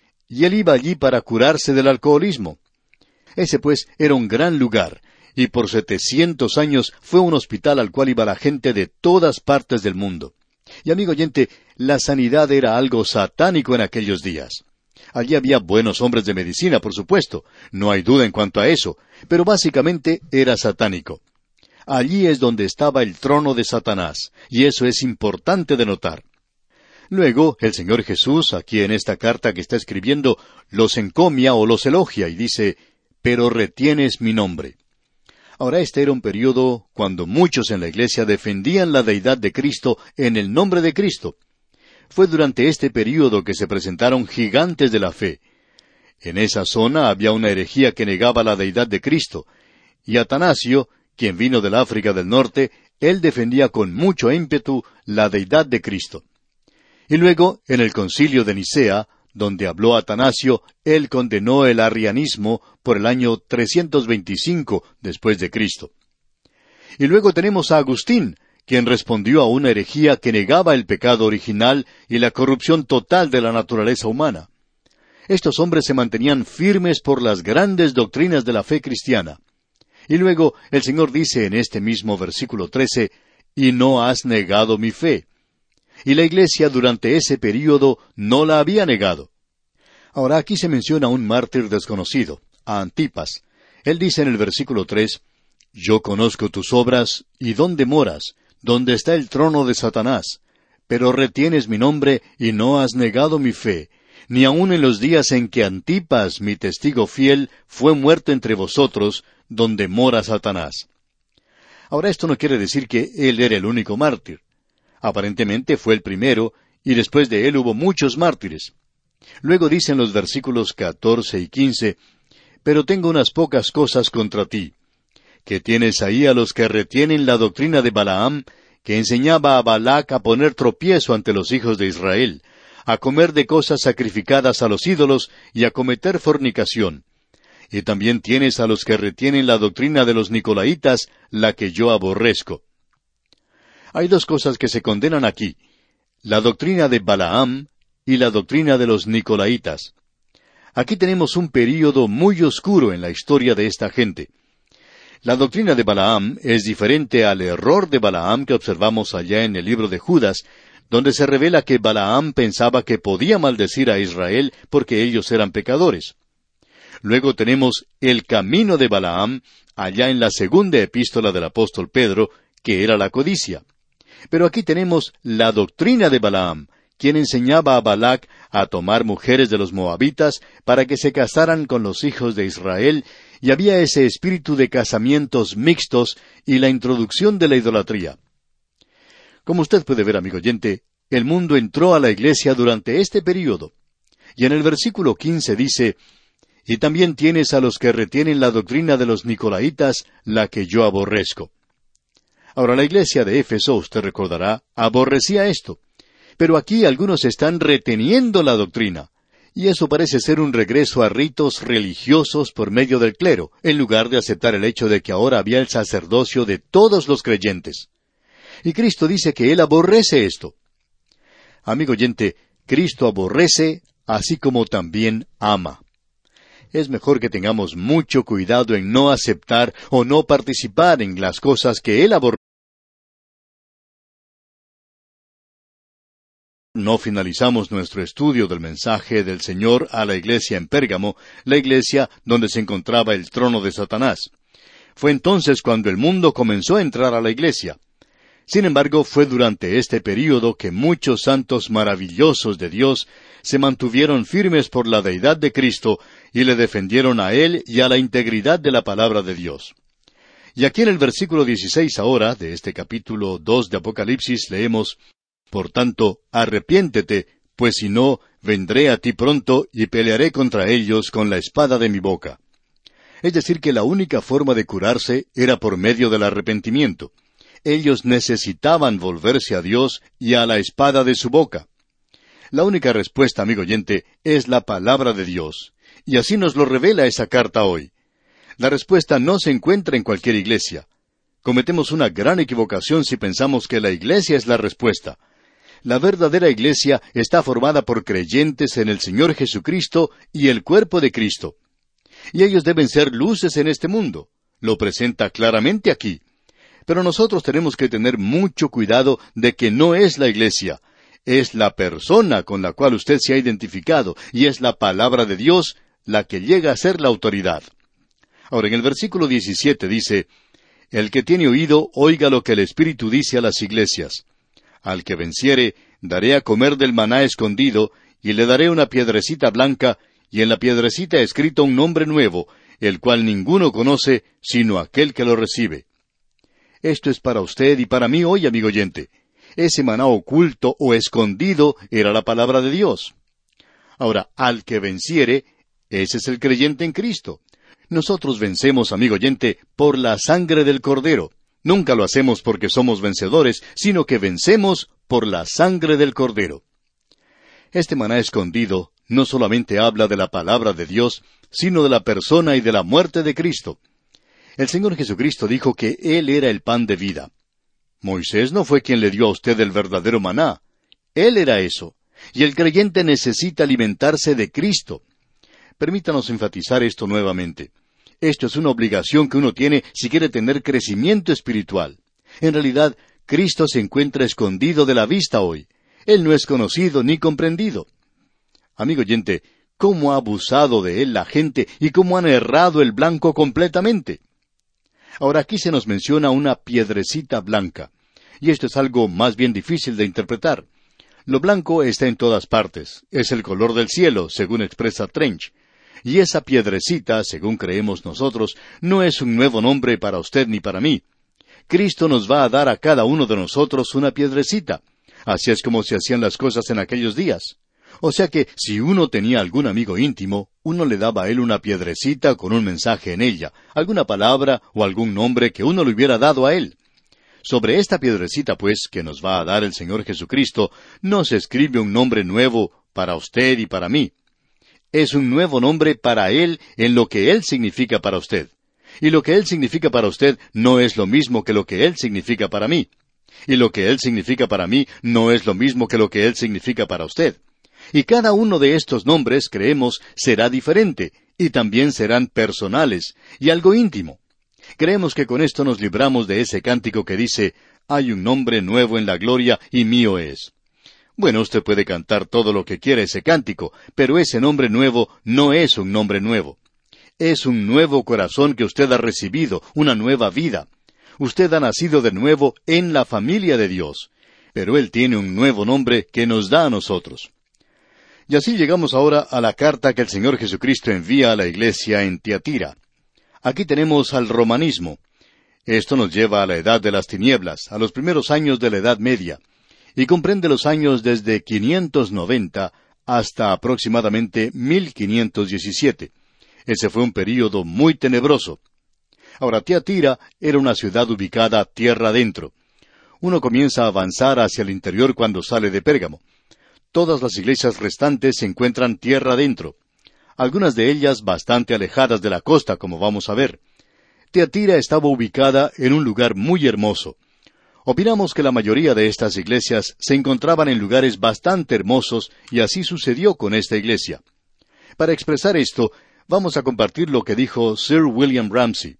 [SPEAKER 1] Y él iba allí para curarse del alcoholismo. Ese, pues, era un gran lugar, y por 700 años fue un hospital al cual iba la gente de todas partes del mundo. Y, amigo oyente, la sanidad era algo satánico en aquellos días. Allí había buenos hombres de medicina, por supuesto, no hay duda en cuanto a eso, pero básicamente era satánico. Allí es donde estaba el trono de Satanás, y eso es importante de notar. Luego, el Señor Jesús, aquí en esta carta que está escribiendo, los encomia o los elogia y dice, pero retienes mi nombre. Ahora, este era un período cuando muchos en la iglesia defendían la deidad de Cristo en el nombre de Cristo. Fue durante este período que se presentaron gigantes de la fe. En esa zona había una herejía que negaba la deidad de Cristo, y Atanasio, quien vino del África del Norte, él defendía con mucho ímpetu la deidad de Cristo. Y luego, en el concilio de Nicea, donde habló Atanasio, él condenó el arrianismo por el año 325 después de Cristo. Y luego tenemos a Agustín, quien respondió a una herejía que negaba el pecado original y la corrupción total de la naturaleza humana. Estos hombres se mantenían firmes por las grandes doctrinas de la fe cristiana. Y luego el Señor dice en este mismo versículo 13, «Y no has negado mi fe». Y la iglesia durante ese período no la había negado. Ahora aquí se menciona un mártir desconocido, a Antipas. Él dice en el versículo 3, «Yo conozco tus obras y dónde moras, donde está el trono de Satanás, pero retienes mi nombre y no has negado mi fe, ni aun en los días en que Antipas, mi testigo fiel, fue muerto entre vosotros, donde mora Satanás». Ahora esto no quiere decir que él era el único mártir. Aparentemente fue el primero, y después de él hubo muchos mártires. Luego dicen los versículos 14 y 15, «Pero tengo unas pocas cosas contra ti, que tienes ahí a los que retienen la doctrina de Balaam, que enseñaba a Balac a poner tropiezo ante los hijos de Israel, a comer de cosas sacrificadas a los ídolos y a cometer fornicación. Y también tienes a los que retienen la doctrina de los Nicolaitas, la que yo aborrezco». Hay dos cosas que se condenan aquí: la doctrina de Balaam y la doctrina de los Nicolaitas. Aquí tenemos un período muy oscuro en la historia de esta gente. La doctrina de Balaam es diferente al error de Balaam que observamos allá en el libro de Judas, donde se revela que Balaam pensaba que podía maldecir a Israel porque ellos eran pecadores. Luego tenemos el camino de Balaam, allá en la segunda epístola del apóstol Pedro, que era la codicia. Pero aquí tenemos la doctrina de Balaam, quien enseñaba a Balac a tomar mujeres de los moabitas para que se casaran con los hijos de Israel, y había ese espíritu de casamientos mixtos y la introducción de la idolatría. Como usted puede ver, amigo oyente, el mundo entró a la iglesia durante este período. Y en el versículo 15 dice, «Y también tienes a los que retienen la doctrina de los Nicolaitas, la que yo aborrezco». Ahora, la iglesia de Éfeso, usted recordará, aborrecía esto. Pero aquí algunos están reteniendo la doctrina. Y eso parece ser un regreso a ritos religiosos por medio del clero, en lugar de aceptar el hecho de que ahora había el sacerdocio de todos los creyentes. Y Cristo dice que Él aborrece esto. Amigo oyente, Cristo aborrece, así como también ama. Es mejor que tengamos mucho cuidado en no aceptar o no participar en las cosas que Él aborrece. No finalizamos nuestro estudio del mensaje del Señor a la iglesia en Pérgamo, la iglesia donde se encontraba el trono de Satanás. Fue entonces cuando el mundo comenzó a entrar a la iglesia. Sin embargo, fue durante este período que muchos santos maravillosos de Dios se mantuvieron firmes por la deidad de Cristo y le defendieron a Él y a la integridad de la palabra de Dios. Y aquí en el versículo 16 ahora, de este capítulo 2 de Apocalipsis, leemos, «Por tanto, arrepiéntete, pues si no, vendré a ti pronto y pelearé contra ellos con la espada de mi boca». Es decir, que la única forma de curarse era por medio del arrepentimiento. Ellos necesitaban volverse a Dios y a la espada de su boca. La única respuesta, amigo oyente, es la palabra de Dios. Y así nos lo revela esa carta hoy. La respuesta no se encuentra en cualquier iglesia. Cometemos una gran equivocación si pensamos que la iglesia es la respuesta. La verdadera iglesia está formada por creyentes en el Señor Jesucristo y el cuerpo de Cristo. Y ellos deben ser luces en este mundo. Lo presenta claramente aquí. Pero nosotros tenemos que tener mucho cuidado de que no es la iglesia. Es la persona con la cual usted se ha identificado, y es la palabra de Dios la que llega a ser la autoridad. Ahora, en el versículo 17 dice, «El que tiene oído, oiga lo que el Espíritu dice a las iglesias. Al que venciere, daré a comer del maná escondido, y le daré una piedrecita blanca, y en la piedrecita escrito un nombre nuevo, el cual ninguno conoce, sino aquel que lo recibe». Esto es para usted y para mí hoy, amigo oyente. Ese maná oculto o escondido era la palabra de Dios. Ahora, al que venciere, ese es el creyente en Cristo. Nosotros vencemos, amigo oyente, por la sangre del Cordero. Nunca lo hacemos porque somos vencedores, sino que vencemos por la sangre del Cordero. Este maná escondido no solamente habla de la palabra de Dios, sino de la persona y de la muerte de Cristo. El Señor Jesucristo dijo que Él era el pan de vida. Moisés no fue quien le dio a usted el verdadero maná. Él era eso. Y el creyente necesita alimentarse de Cristo. Permítanos enfatizar esto nuevamente. Esto es una obligación que uno tiene si quiere tener crecimiento espiritual. En realidad, Cristo se encuentra escondido de la vista hoy. Él no es conocido ni comprendido. Amigo oyente, ¿cómo ha abusado de él la gente y cómo han errado el blanco completamente? Ahora aquí se nos menciona una piedrecita blanca, y esto es algo más bien difícil de interpretar. Lo blanco está en todas partes, es el color del cielo, según expresa Trench. Y esa piedrecita, según creemos nosotros, no es un nuevo nombre para usted ni para mí. Cristo nos va a dar a cada uno de nosotros una piedrecita. Así es como se hacían las cosas en aquellos días. O sea que si uno tenía algún amigo íntimo, uno le daba a él una piedrecita con un mensaje en ella, alguna palabra o algún nombre que uno le hubiera dado a él. Sobre esta piedrecita, pues, que nos va a dar el Señor Jesucristo, no se escribe un nombre nuevo para usted y para mí. Es un nuevo nombre para Él en lo que Él significa para usted. Y lo que Él significa para usted no es lo mismo que lo que Él significa para mí. Y lo que Él significa para mí no es lo mismo que lo que Él significa para usted. Y cada uno de estos nombres, creemos, será diferente, y también serán personales, y algo íntimo. Creemos que con esto nos libramos de ese cántico que dice, «Hay un nombre nuevo en la gloria, y mío es». Bueno, usted puede cantar todo lo que quiera ese cántico, pero ese nombre nuevo no es un nombre nuevo. Es un nuevo corazón que usted ha recibido, una nueva vida. Usted ha nacido de nuevo en la familia de Dios, pero Él tiene un nuevo nombre que nos da a nosotros. Y así llegamos ahora a la carta que el Señor Jesucristo envía a la iglesia en Tiatira. Aquí tenemos al romanismo. Esto nos lleva a la edad de las tinieblas, a los primeros años de la Edad Media, y comprende los años desde 590 hasta aproximadamente 1517. Ese fue un período muy tenebroso. Ahora, Tiatira era una ciudad ubicada tierra adentro. Uno comienza a avanzar hacia el interior cuando sale de Pérgamo. Todas las iglesias restantes se encuentran tierra adentro. Algunas de ellas bastante alejadas de la costa, como vamos a ver. Tiatira estaba ubicada en un lugar muy hermoso. Opinamos que la mayoría de estas iglesias se encontraban en lugares bastante hermosos, y así sucedió con esta iglesia. Para expresar esto, vamos a compartir lo que dijo Sir William Ramsay.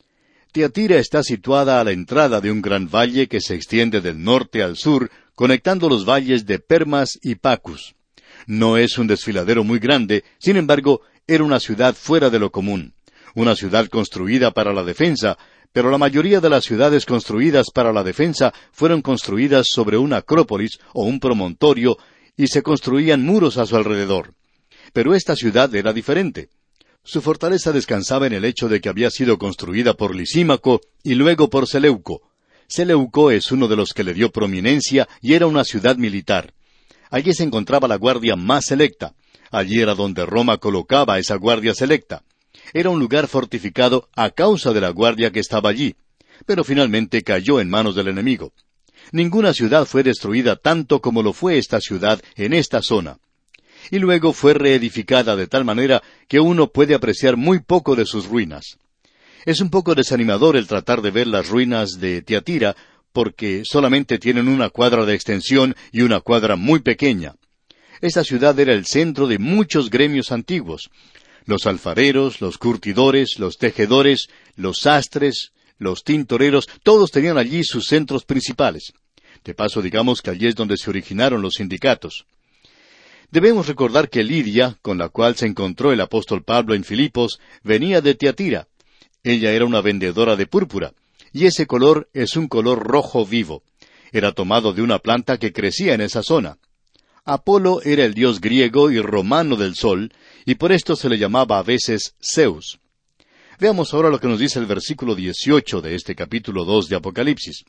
[SPEAKER 1] Tiatira está situada a la entrada de un gran valle que se extiende del norte al sur, conectando los valles de Permas y Pacus. No es un desfiladero muy grande, sin embargo, era una ciudad fuera de lo común, una ciudad construida para la defensa, pero la mayoría de las ciudades construidas para la defensa fueron construidas sobre una acrópolis o un promontorio, y se construían muros a su alrededor. Pero esta ciudad era diferente. Su fortaleza descansaba en el hecho de que había sido construida por Lisímaco y luego por Seleuco. Seleuco es uno de los que le dio prominencia y era una ciudad militar. Allí se encontraba la guardia más selecta. Allí era donde Roma colocaba esa guardia selecta. Era un lugar fortificado a causa de la guardia que estaba allí, pero finalmente cayó en manos del enemigo. Ninguna ciudad fue destruida tanto como lo fue esta ciudad en esta zona. Y luego fue reedificada de tal manera que uno puede apreciar muy poco de sus ruinas. Es un poco desanimador el tratar de ver las ruinas de Tiatira, porque solamente tienen una cuadra de extensión y una cuadra muy pequeña. Esta ciudad era el centro de muchos gremios antiguos. Los alfareros, los curtidores, los tejedores, los sastres, los tintoreros, todos tenían allí sus centros principales. De paso, digamos que allí es donde se originaron los sindicatos. Debemos recordar que Lidia, con la cual se encontró el apóstol Pablo en Filipos, venía de Tiatira. Ella era una vendedora de púrpura, y ese color es un color rojo vivo. Era tomado de una planta que crecía en esa zona. Apolo era el dios griego y romano del sol, y por esto se le llamaba a veces Zeus. Veamos ahora lo que nos dice el versículo 18 de este capítulo 2 de Apocalipsis.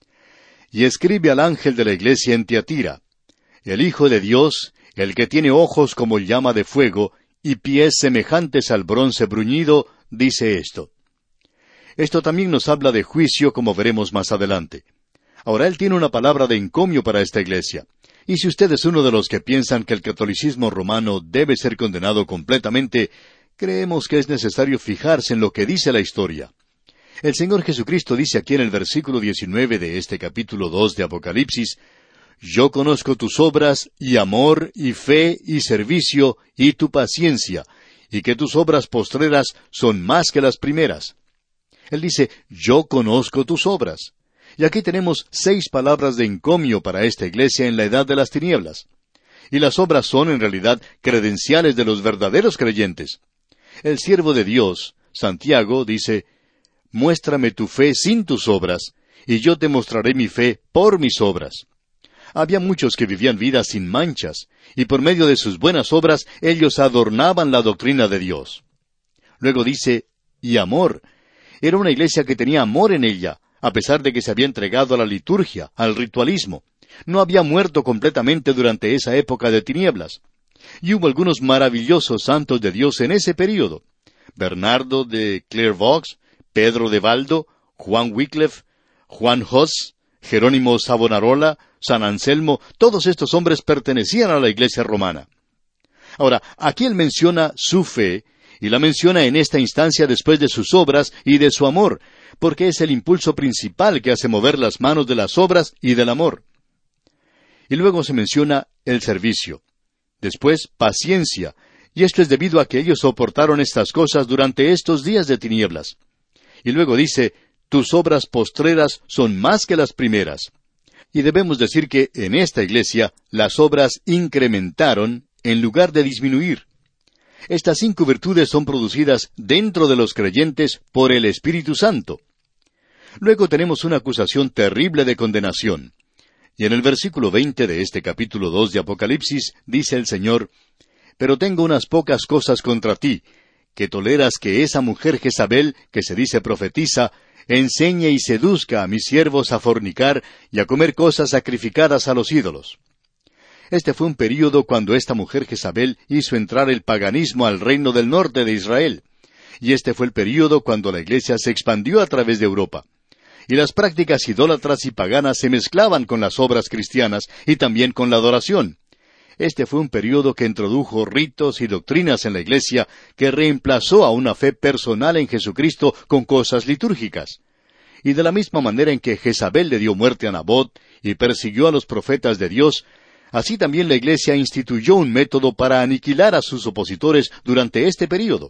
[SPEAKER 1] Y escribe al ángel de la iglesia en Tiatira, el Hijo de Dios, el que tiene ojos como llama de fuego, y pies semejantes al bronce bruñido, dice esto. Esto también nos habla de juicio, como veremos más adelante. Ahora él tiene una palabra de encomio para esta iglesia. Y si usted es uno de los que piensan que el catolicismo romano debe ser condenado completamente, creemos que es necesario fijarse en lo que dice la historia. El Señor Jesucristo dice aquí en el versículo 19 de este capítulo 2 de Apocalipsis: «Yo conozco tus obras, y amor, y fe, y servicio, y tu paciencia, y que tus obras postreras son más que las primeras». Él dice: «Yo conozco tus obras». Y aquí tenemos 6 palabras de encomio para esta iglesia en la edad de las tinieblas. Y las obras son, en realidad, credenciales de los verdaderos creyentes. El siervo de Dios, Santiago, dice: «Muéstrame tu fe sin tus obras, y yo te mostraré mi fe por mis obras». Había muchos que vivían vidas sin manchas, y por medio de sus buenas obras ellos adornaban la doctrina de Dios. Luego dice: «y amor». Era una iglesia que tenía amor en ella, a pesar de que se había entregado a la liturgia, al ritualismo. No había muerto completamente durante esa época de tinieblas. Y hubo algunos maravillosos santos de Dios en ese período: Bernardo de Clairvaux, Pedro de Valdo, Juan Wycliffe, Juan Hus, Jerónimo Savonarola, San Anselmo. Todos estos hombres pertenecían a la iglesia romana. Ahora, aquí él menciona su fe, y la menciona en esta instancia después de sus obras y de su amor, porque es el impulso principal que hace mover las manos de las obras y del amor. Y luego se menciona el servicio. Después, paciencia, y esto es debido a que ellos soportaron estas cosas durante estos días de tinieblas. Y luego dice: «Tus obras postreras son más que las primeras». Y debemos decir que en esta iglesia las obras incrementaron en lugar de disminuir. Estas 5 virtudes son producidas dentro de los creyentes por el Espíritu Santo. Luego tenemos una acusación terrible de condenación. Y en el versículo 20 de este capítulo 2 de Apocalipsis dice el Señor: «Pero tengo unas pocas cosas contra ti, que toleras que esa mujer Jezabel, que se dice profetiza, enseñe y seduzca a mis siervos a fornicar y a comer cosas sacrificadas a los ídolos». Este fue un período cuando esta mujer Jezabel hizo entrar el paganismo al reino del norte de Israel. Y este fue el período cuando la iglesia se expandió a través de Europa. Y las prácticas idólatras y paganas se mezclaban con las obras cristianas y también con la adoración. Este fue un período que introdujo ritos y doctrinas en la iglesia que reemplazó a una fe personal en Jesucristo con cosas litúrgicas. Y de la misma manera en que Jezabel le dio muerte a Nabot y persiguió a los profetas de Dios, así también la iglesia instituyó un método para aniquilar a sus opositores durante este período.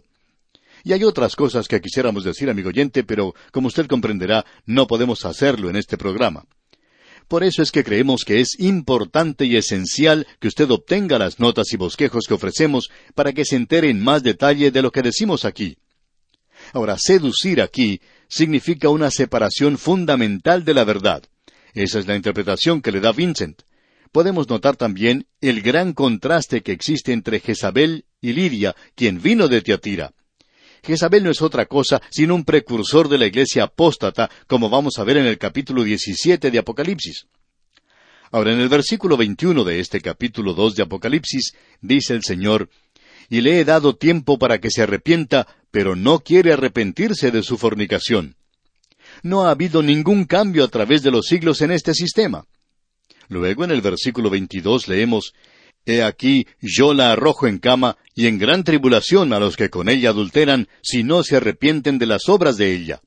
[SPEAKER 1] Y hay otras cosas que quisiéramos decir, amigo oyente, pero como usted comprenderá, no podemos hacerlo en este programa. Por eso es que creemos que es importante y esencial que usted obtenga las notas y bosquejos que ofrecemos para que se entere en más detalle de lo que decimos aquí. Ahora, seducir aquí significa una separación fundamental de la verdad. Esa es la interpretación que le da Vincent. Podemos notar también el gran contraste que existe entre Jezabel y Lidia, quien vino de Tiatira. Jezabel no es otra cosa sino un precursor de la iglesia apóstata, como vamos a ver en el capítulo 17 de Apocalipsis. Ahora, en el versículo 21 de este capítulo 2 de Apocalipsis, dice el Señor: «Y le he dado tiempo para que se arrepienta, pero no quiere arrepentirse de su fornicación». No ha habido ningún cambio a través de los siglos en este sistema. Luego, en el versículo 22 leemos: «He aquí, yo la arrojo en cama, y en gran tribulación a los que con ella adulteran, si no se arrepienten de las obras de ella».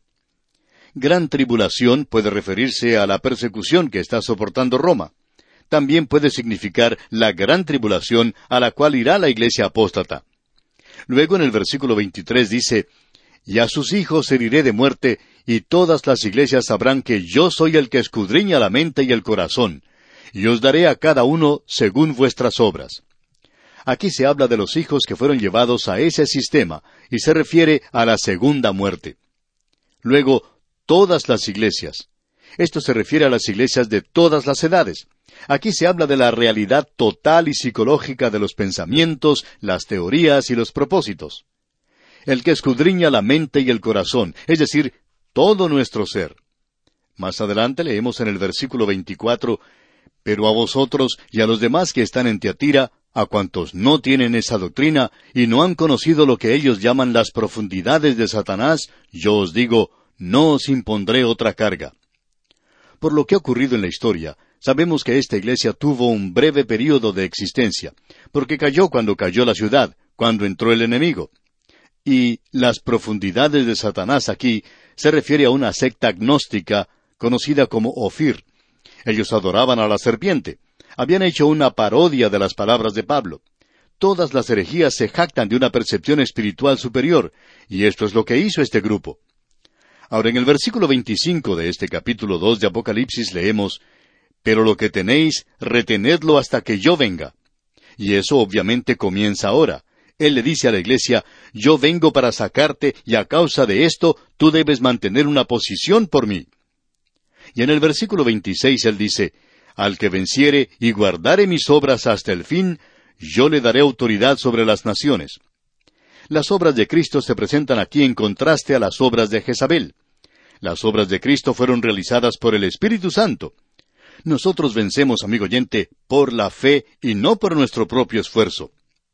[SPEAKER 1] Gran tribulación puede referirse a la persecución que está soportando Roma. También puede significar la gran tribulación a la cual irá la iglesia apóstata. Luego, en el versículo 23 dice: «Y a sus hijos heriré de muerte, y todas las iglesias sabrán que yo soy el que escudriña la mente y el corazón, y os daré a cada uno según vuestras obras». Aquí se habla de los hijos que fueron llevados a ese sistema, y se refiere a la segunda muerte. Luego, todas las iglesias. Esto se refiere a las iglesias de todas las edades. Aquí se habla de la realidad total y psicológica de los pensamientos, las teorías y los propósitos. El que escudriña la mente y el corazón, es decir, todo nuestro ser. Más adelante leemos en el versículo 24: «Pero a vosotros y a los demás que están en Tiatira, a cuantos no tienen esa doctrina y no han conocido lo que ellos llaman las profundidades de Satanás, yo os digo, no os impondré otra carga». Por lo que ha ocurrido en la historia, sabemos que esta iglesia tuvo un breve período de existencia, porque cayó cuando cayó la ciudad, cuando entró el enemigo. Y las profundidades de Satanás aquí Se refiere a una secta gnóstica conocida como Ofir. Ellos adoraban a la serpiente. Habían hecho una parodia de las palabras de Pablo. Todas las herejías se jactan de una percepción espiritual superior, y esto es lo que hizo este grupo. Ahora, en el versículo 25 de este capítulo 2 de Apocalipsis leemos, «Pero lo que tenéis, retenedlo hasta que yo venga». Y eso obviamente comienza ahora. Él le dice a la iglesia, «Yo vengo para sacarte, y a causa de esto, tú debes mantener una posición por mí». Y en el versículo 26 él dice, «Al que venciere y guardare mis obras hasta el fin, yo le daré autoridad sobre las naciones». Las obras de Cristo se presentan aquí en contraste a las obras de Jezabel. Las obras de Cristo fueron realizadas por el Espíritu Santo. Nosotros vencemos, amigo oyente, por la fe y no por nuestro propio esfuerzo.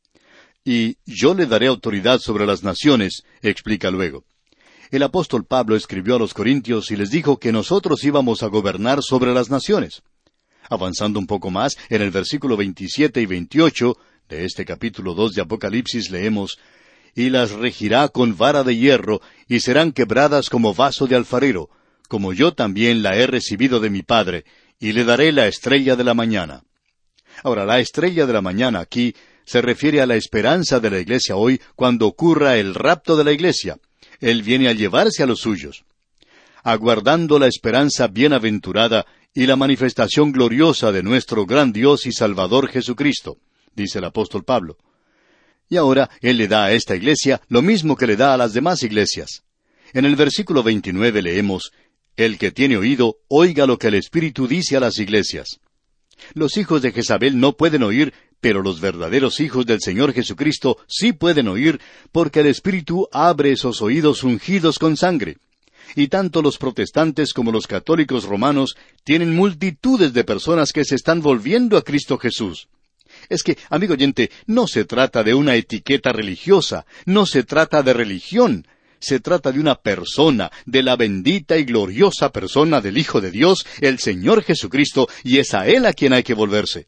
[SPEAKER 1] Y yo le daré autoridad sobre las naciones, explica luego. El apóstol Pablo escribió a los Corintios y les dijo que nosotros íbamos a gobernar sobre las naciones. Avanzando un poco más, en el versículo 27 y 28 de este capítulo 2 de Apocalipsis leemos, «Y las regirá con vara de hierro, y serán quebradas como vaso de alfarero, como yo también la he recibido de mi Padre, y le daré la estrella de la mañana». Ahora, la estrella de la mañana aquí se refiere a la esperanza de la iglesia hoy cuando ocurra el rapto de la iglesia. Él viene a llevarse a los suyos. Aguardando la esperanza bienaventurada y la manifestación gloriosa de nuestro gran Dios y Salvador Jesucristo, dice el apóstol Pablo. Y ahora Él le da a esta iglesia lo mismo que le da a las demás iglesias. En el versículo 29 leemos, «El que tiene oído, oiga lo que el Espíritu dice a las iglesias». Los hijos de Jezabel no pueden oír, pero los verdaderos hijos del Señor Jesucristo sí pueden oír, porque el Espíritu abre esos oídos ungidos con sangre. Y tanto los protestantes como los católicos romanos tienen multitudes de personas que se están volviendo a Cristo Jesús. Es que, amigo oyente, no se trata de una etiqueta religiosa, no se trata de religión, se trata de una persona, de la bendita y gloriosa persona del Hijo de Dios, el Señor Jesucristo, y es a Él a quien hay que volverse.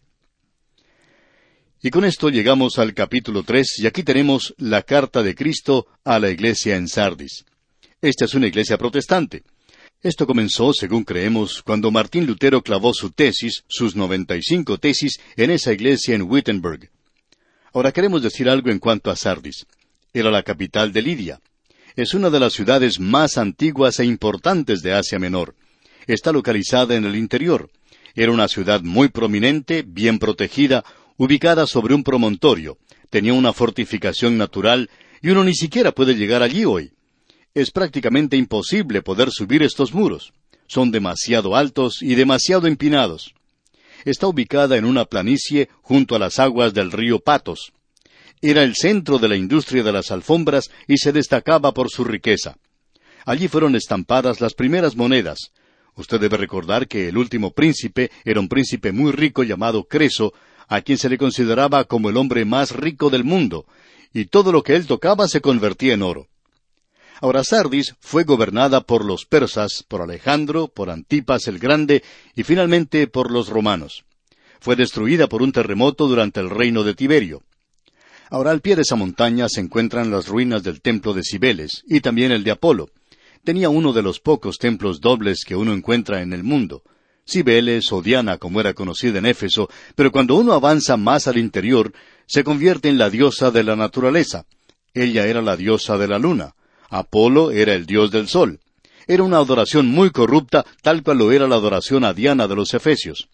[SPEAKER 1] Y con esto llegamos al capítulo 3, y aquí tenemos la carta de Cristo a la iglesia en Sardis. Esta es una iglesia protestante. Esto comenzó, según creemos, cuando Martín Lutero clavó su tesis, sus 95 tesis, en esa iglesia en Wittenberg. Ahora queremos decir algo en cuanto a Sardis. Era la capital de Lidia. Es una de las ciudades más antiguas e importantes de Asia Menor. Está localizada en el interior. Era una ciudad muy prominente, bien protegida, ubicada sobre un promontorio. Tenía una fortificación natural, y uno ni siquiera puede llegar allí hoy. Es prácticamente imposible poder subir estos muros. Son demasiado altos y demasiado empinados. Está ubicada en una planicie junto a las aguas del río Patos. Era el centro de la industria de las alfombras y se destacaba por su riqueza. Allí fueron estampadas las primeras monedas. Usted debe recordar que el último príncipe era un príncipe muy rico llamado Creso, a quien se le consideraba como el hombre más rico del mundo, y todo lo que él tocaba se convertía en oro. Ahora Sardis fue gobernada por los persas, por Alejandro, por Antipas el Grande y finalmente por los romanos. Fue destruida por un terremoto durante el reino de Tiberio. Ahora al pie de esa montaña se encuentran las ruinas del templo de Cibeles y también el de Apolo. Tenía uno de los pocos templos dobles que uno encuentra en el mundo. Cibeles o Diana, como era conocida en Éfeso, pero cuando uno avanza más al interior, se convierte en la diosa de la naturaleza. Ella era la diosa de la luna. Apolo era el dios del sol. Era una adoración muy corrupta, tal cual lo era la adoración a Diana de los Efesios.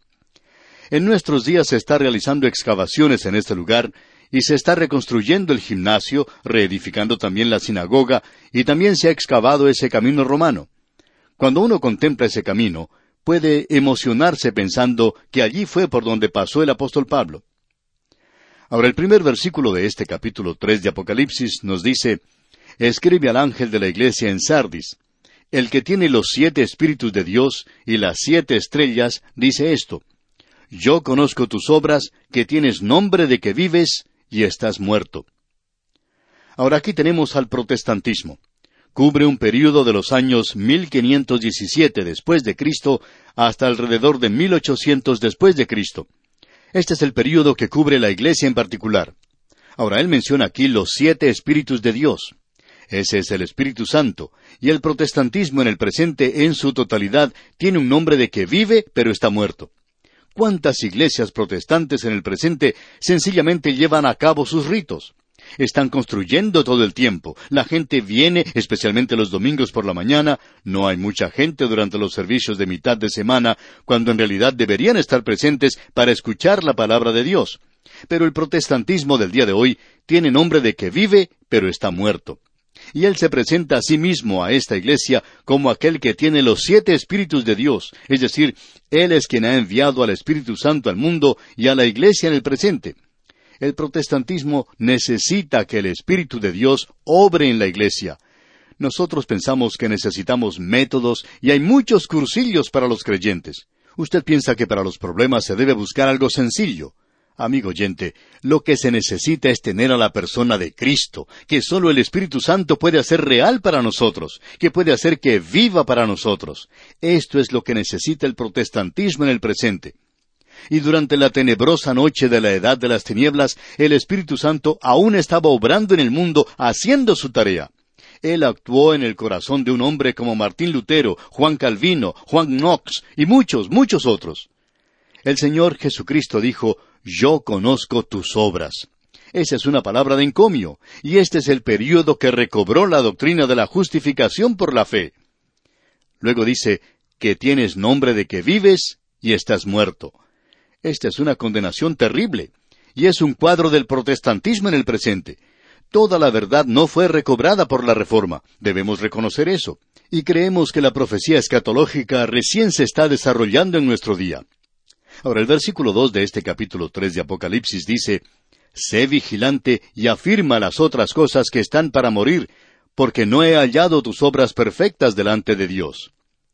[SPEAKER 1] En nuestros días se está realizando excavaciones en este lugar, y se está reconstruyendo el gimnasio, reedificando también la sinagoga, y también se ha excavado ese camino romano. Cuando uno contempla ese camino, puede emocionarse pensando que allí fue por donde pasó el apóstol Pablo. Ahora el primer versículo de este capítulo 3 de Apocalipsis nos dice, «Escribe al ángel de la iglesia en Sardis. El que tiene los 7 espíritus de Dios y las 7 estrellas, dice esto, Yo conozco tus obras, que tienes nombre de que vives y estás muerto». Ahora aquí tenemos al protestantismo. Cubre un período de los años 1517 después de Cristo hasta alrededor de 1800 después de Cristo. Este es el período que cubre la iglesia en particular. Ahora él menciona aquí los 7 espíritus de Dios. Ese es el Espíritu Santo, y el protestantismo en el presente en su totalidad tiene un nombre de que vive, pero está muerto. ¿Cuántas iglesias protestantes en el presente sencillamente llevan a cabo sus ritos? Están construyendo todo el tiempo. La gente viene, especialmente los domingos por la mañana. No hay mucha gente durante los servicios de mitad de semana, cuando en realidad deberían estar presentes para escuchar la palabra de Dios. Pero el protestantismo del día de hoy tiene nombre de que vive, pero está muerto. Y él se presenta a sí mismo a esta iglesia como aquel que tiene los 7 Espíritus de Dios, es decir, él es quien ha enviado al Espíritu Santo al mundo y a la iglesia en el presente. El protestantismo necesita que el Espíritu de Dios obre en la iglesia. Nosotros pensamos que necesitamos métodos y hay muchos cursillos para los creyentes. Usted piensa que para los problemas se debe buscar algo sencillo. Amigo oyente, lo que se necesita es tener a la persona de Cristo, que solo el Espíritu Santo puede hacer real para nosotros, que puede hacer que viva para nosotros. Esto es lo que necesita el protestantismo en el presente. Y durante la tenebrosa noche de la edad de las tinieblas, el Espíritu Santo aún estaba obrando en el mundo, haciendo su tarea. Él actuó en el corazón de un hombre como Martín Lutero, Juan Calvino, Juan Knox y muchos, muchos otros. El Señor Jesucristo dijo: «Yo conozco tus obras». Esa es una palabra de encomio, y este es el período que recobró la doctrina de la justificación por la fe. Luego dice que tienes nombre de que vives y estás muerto. Esta es una condenación terrible, y es un cuadro del protestantismo en el presente. Toda la verdad no fue recobrada por la Reforma, debemos reconocer eso, y creemos que la profecía escatológica recién se está desarrollando en nuestro día. Ahora, el versículo 2 de este capítulo 3 de Apocalipsis dice: «Sé vigilante y afirma las otras cosas que están para morir, porque no he hallado tus obras perfectas delante de Dios».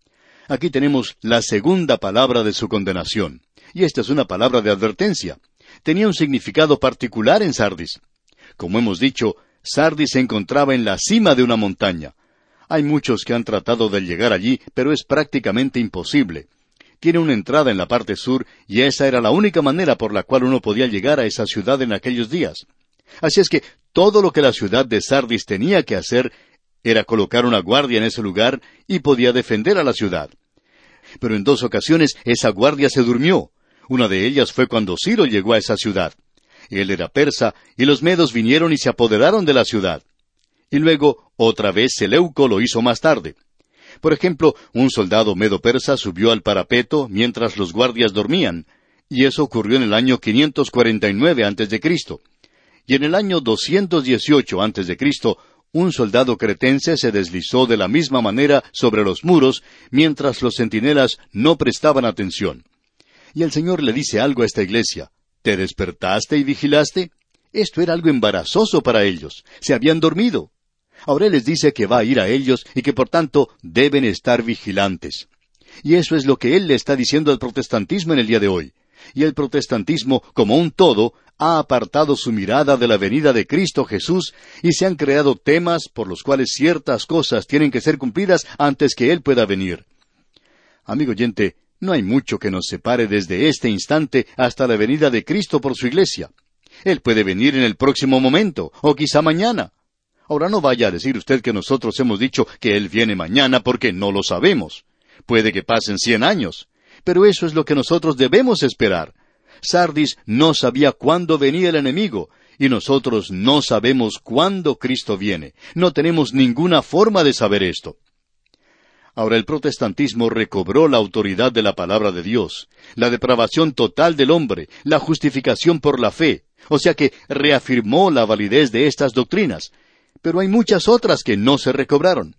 [SPEAKER 1] Aquí tenemos la segunda palabra de su condenación, y esta es una palabra de advertencia. Tenía un significado particular en Sardis. Como hemos dicho, Sardis se encontraba en la cima de una montaña. Hay muchos que han tratado de llegar allí, pero es prácticamente imposible. Tiene una entrada en la parte sur, y esa era la única manera por la cual uno podía llegar a esa ciudad en aquellos días. Así es que todo lo que la ciudad de Sardis tenía que hacer era colocar una guardia en ese lugar y podía defender a la ciudad. Pero en 2 ocasiones esa guardia se durmió. Una de ellas fue cuando Ciro llegó a esa ciudad. Él era persa, y los medos vinieron y se apoderaron de la ciudad. Y luego, otra vez, Seleuco lo hizo más tarde. Por ejemplo, un soldado medo-persa subió al parapeto mientras los guardias dormían, y eso ocurrió en el año 549 a.C. Y en el año 218 a.C., un soldado cretense se deslizó de la misma manera sobre los muros, mientras los centinelas no prestaban atención. Y el Señor le dice algo a esta iglesia: ¿te despertaste y vigilaste? Esto era algo embarazoso para ellos. Se habían dormido. Ahora Él les dice que va a ir a ellos y que por tanto deben estar vigilantes. Y eso es lo que Él le está diciendo al protestantismo en el día de hoy. Y el protestantismo, como un todo, ha apartado su mirada de la venida de Cristo Jesús y se han creado temas por los cuales ciertas cosas tienen que ser cumplidas antes que Él pueda venir. Amigo oyente, no hay mucho que nos separe desde este instante hasta la venida de Cristo por su iglesia. Él puede venir en el próximo momento, o quizá mañana. Ahora no vaya a decir usted que nosotros hemos dicho que Él viene mañana porque no lo sabemos. Puede que pasen 100 años, pero eso es lo que nosotros debemos esperar. Sardis no sabía cuándo venía el enemigo, y nosotros no sabemos cuándo Cristo viene. No tenemos ninguna forma de saber esto. Ahora el protestantismo recobró la autoridad de la palabra de Dios, la depravación total del hombre, la justificación por la fe, o sea que reafirmó la validez de estas doctrinas. Pero hay muchas otras que no se recobraron.